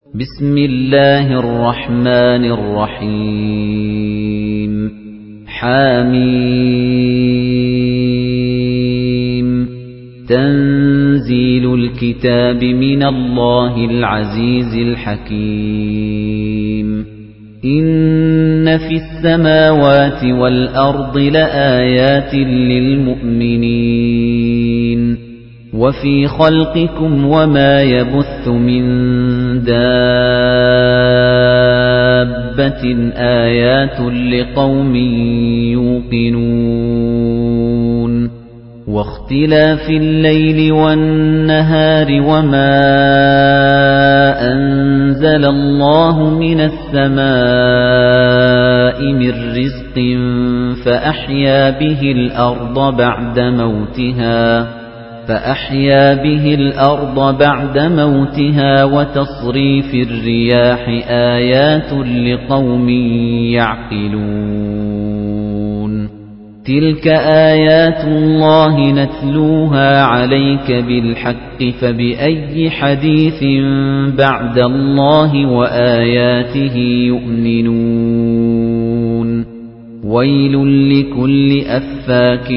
بسم الله الرحمن الرحيم حميم تنزيل الكتاب من الله العزيز الحكيم إن في السماوات والأرض لآيات للمؤمنين وفي خلقكم وما يبث من دابة آيات لقوم يوقنون واختلاف الليل والنهار وما أنزل الله من السماء من رزق فأحيا به الأرض بعد موتها وتصريف الرياح آيات لقوم يعقلون تلك آيات الله نتلوها عليك بالحق فبأي حديث بعد الله وآياته يؤمنون ويل لكل أفاك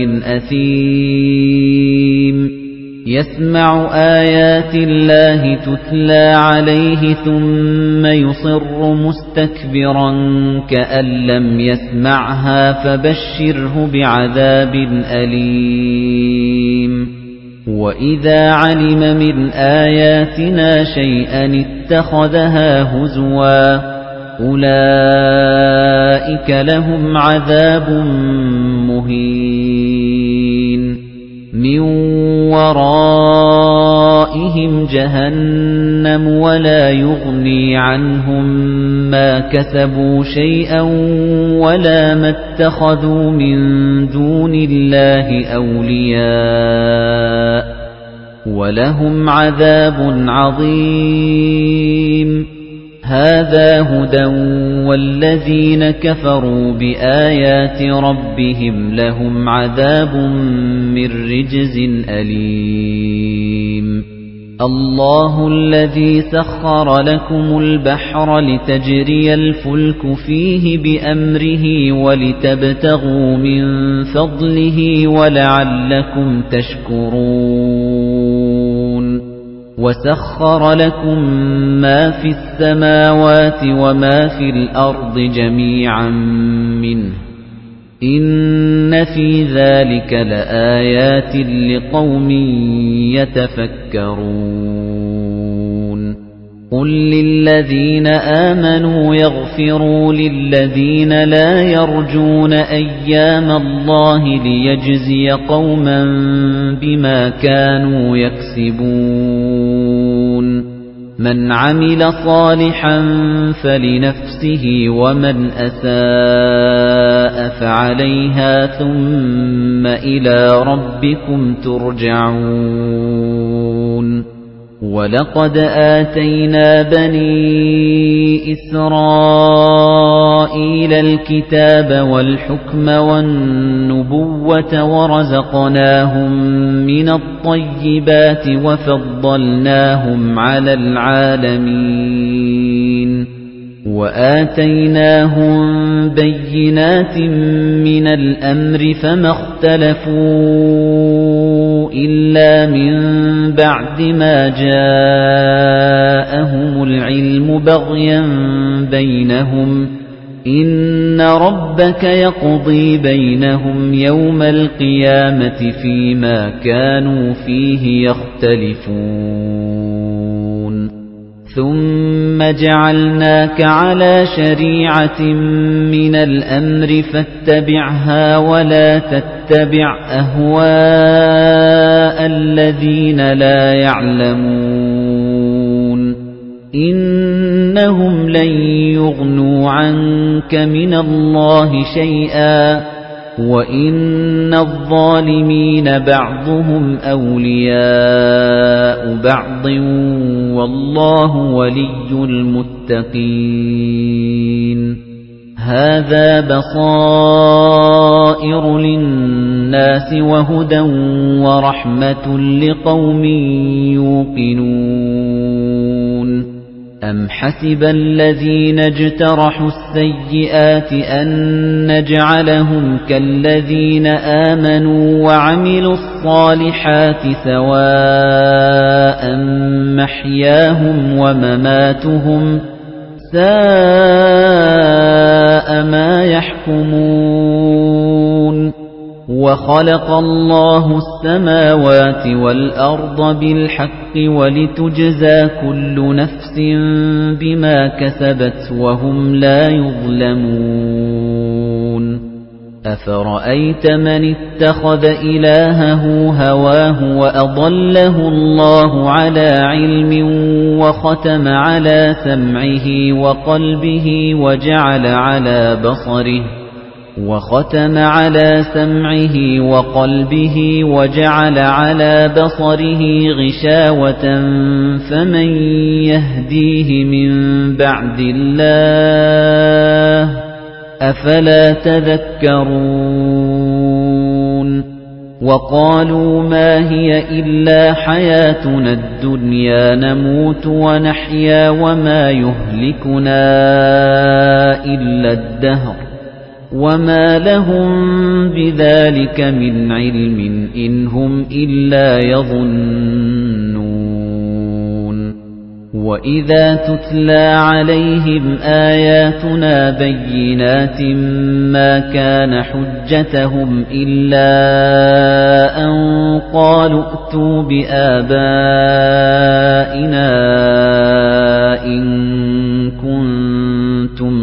أثيم يسمع آيات الله تتلى عليه ثم يصر مستكبرا كأن لم يسمعها فبشره بعذاب أليم وإذا علم من آياتنا شيئا اتخذها هزوا أولئك لهم عذاب مهين من ورائهم جهنم ولا يغني عنهم ما كسبوا شيئا ولا ما اتخذوا من دون الله أولياء ولهم عذاب عظيم هذا هدى والذين كفروا بآيات ربهم لهم عذاب من رجز أليم الله الذي سخر لكم البحر لتجري الفلك فيه بأمره ولتبتغوا من فضله ولعلكم تشكرون وسخر لكم ما في السماوات وما في الأرض جميعا منه إن في ذلك لآيات لقوم يتفكرون قل للذين آمنوا يغفروا للذين لا يرجون أيام الله ليجزي قوما بما كانوا يكسبون من عمل صالحا فلنفسه ومن أساء فعليها ثم إلى ربكم ترجعون ولقد آتينا بني إسرائيل الكتاب والحكم والنبوة ورزقناهم من الطيبات وفضلناهم على العالمين وآتيناهم بينات من الأمر فما اختلفوا إلا من بعد ما جاءهم العلم بغيا بينهم إن ربك يقضي بينهم يوم القيامة فيما كانوا فيه يختلفون ثم جعلناك على شريعة من الأمر فاتبعها ولا تتبع أهواء الذين لا يعلمون إنهم لن يغنوا عنك من الله شيئا وَإِنَّ الظَّالِمِينَ بَعْضُهُمْ أَوْلِيَاءُ بَعْضٍ وَاللَّهُ وَلِيُّ الْمُتَّقِينَ هَذَا بَصَائِرُ لِلنَّاسِ وَهُدًى وَرَحْمَةٌ لِقَوْمٍ يُوقِنُونَ أَمْ حَسِبَ الَّذِينَ اجْتَرَحُوا السَّيِّئَاتِ أَن نَّجْعَلَهُمْ كَالَّذِينَ آمَنُوا وَعَمِلُوا الصَّالِحَاتِ سَوَاءً مَّحْيَاهُمْ وَمَمَاتُهُمْ سَاءَ مَا يَحْكُمُونَ وَخَلَقَ اللَّهُ السَّمَاوَاتِ وَالْأَرْضَ بِالْحَقِّ وَلِتُجْزَى كُلُّ نَفْسٍ بِمَا كَسَبَتْ وَهُمْ لَا يُظْلَمُونَ أَفَرَأَيْتَ مَنِ اتَّخَذَ إِلَٰهَهُ هَوَاهُ وَأَضَلَّهُ اللَّهُ عَلَىٰ عِلْمٍ وَخَتَمَ عَلَىٰ سَمْعِهِ وَقَلْبِهِ وَجَعَلَ عَلَىٰ بَصَرِهِ غِشَاوَةً فَمَن يَهْدِيهِ مِن بَعْدِ اللَّهِ ۚ أَفَلَا تَذَكَّرُونَ وَقَالُوا مَا هِيَ إِلَّا حَيَاتُنَا الدُّنْيَا نَمُوتُ وَنَحْيَا وَمَا يُهْلِكُنَا إِلَّا الدَّهْرُ وَمَا لَهُم بِذَلِكَ مِنْ عِلْمٍ إِنْ هُمْ إِلَّا يَظُنُّونَ وَإِذَا تُتْلَى عَلَيْهِمْ آيَاتُنَا بَيِّنَاتٍ مَا كَانَ حُجَّتَهُمْ إِلَّا أَن قَالُوا ائْتُوا بِآبَائِنَا إِن كُنتُمْ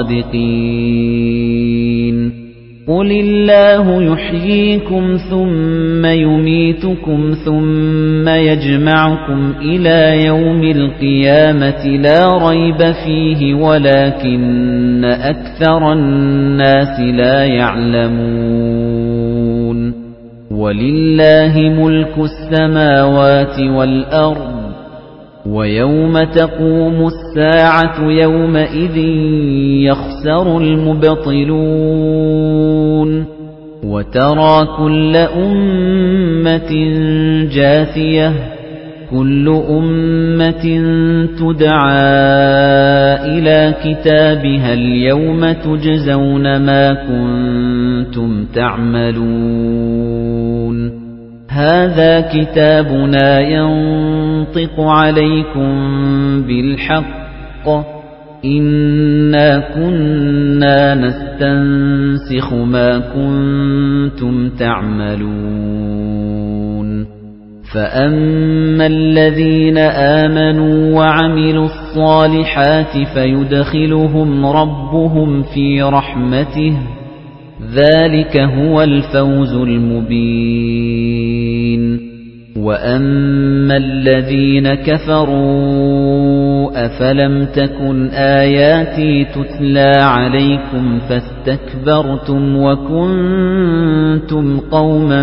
صَادِقِينَ قُلِ اللَّهُ يُحْيِيكُمْ ثُمَّ يُمِيتُكُمْ ثُمَّ يَجْمَعُكُمْ إِلَى يَوْمِ الْقِيَامَةِ لَا رَيْبَ فِيهِ وَلَكِنَّ أَكْثَرَ النَّاسِ لَا يَعْلَمُونَ وَلِلَّهِ مُلْكُ السَّمَاوَاتِ وَالْأَرْضِ وَيَوْمَ تَقُومُ السَّاعَةُ يَوْمَئِذٍ يَخْسَرُ الْمُبْطِلُونَ وَتَرَى كُلَّ أُمَّةٍ جَاثِيَةً كُلُّ أُمَّةٍ تُدْعَىٰ إِلَىٰ كِتَابِهَا الْيَوْمَ تُجْزَوْنَ مَا كُنتُمْ تَعْمَلُونَ هَذَا كِتَابُنَا يَنطِقُ عَلَيْكُم بِالْحَقِّ إِنَّا كُنَّا نَسْتَنسِخُ مَا كُنتُمْ تَعْمَلُونَ فَأَمَّا الَّذِينَ آمَنُوا وَعَمِلُوا الصَّالِحَاتِ فَيُدْخِلُهُمْ رَبُّهُمْ فِي رَحْمَتِهِ ذَلِكَ هُوَ الْفَوْزُ الْمُبِينُ وَأَمَّا الَّذِينَ كَفَرُوا أَفَلَمْ تَكُنْ آيَاتِي تُتْلَى عَلَيْكُمْ فَاسْتَكْبَرْتُمْ وَكُنْتُمْ قَوْمًا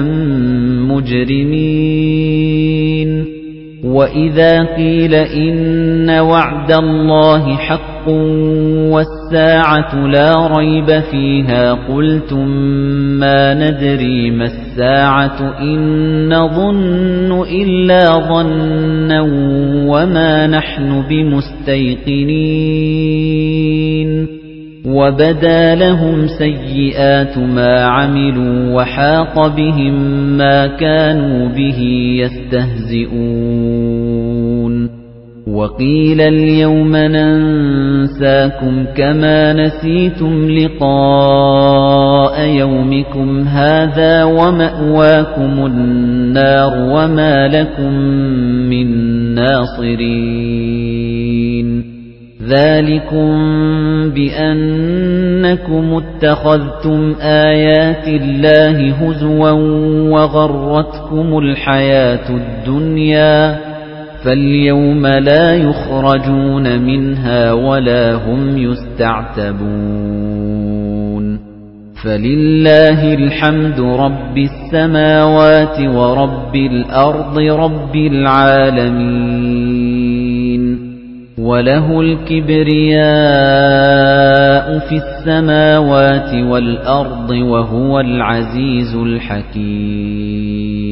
مُجْرِمِينَ وَإِذَا قِيلَ إِنَّ وَعْدَ اللَّهِ حَقٌّ وَالسَّاعَةُ لَا رَيْبَ فِيهَا قُلْتُم مَّا نَدْرِي مَا السَّاعَةُ إِن نَّظُنُّ إِلَّا ظَنًّا وَمَا نَحْنُ بِمُسْتَيْقِنِينَ وَبَدَا لَهُمْ سَيِّئَاتُ مَا عَمِلُوا وَحَاقَ بِهِم مَّا كَانُوا بِهِ يَسْتَهْزِئُونَ وَقِيلَ الْيَوْمَ نَنسَاكُمْ كَمَا نَسِيتُمْ لِقَاءَ يَوْمِكُمْ هَٰذَا وَمَأْوَاكُمُ النَّارُ وَمَا لَكُم مِّن نَّاصِرِينَ ذَلِكُمْ بِأَنَّكُمُ اتَّخَذْتُمْ آيَاتِ اللَّهِ هُزُوًا وَغَرَّتْكُمُ الْحَيَاةُ الدُّنْيَا فَالْيَوْمَ لَا يُخْرَجُونَ مِنْهَا وَلَا هُمْ يُسْتَعْتَبُونَ فَلِلَّهِ الْحَمْدُ رَبِّ السَّمَاوَاتِ وَرَبِّ الْأَرْضِ رَبِّ الْعَالَمِينَ وَلَهُ الْكِبْرِيَاءُ فِي السَّمَاوَاتِ وَالْأَرْضِ وَهُوَ الْعَزِيزُ الْحَكِيمُ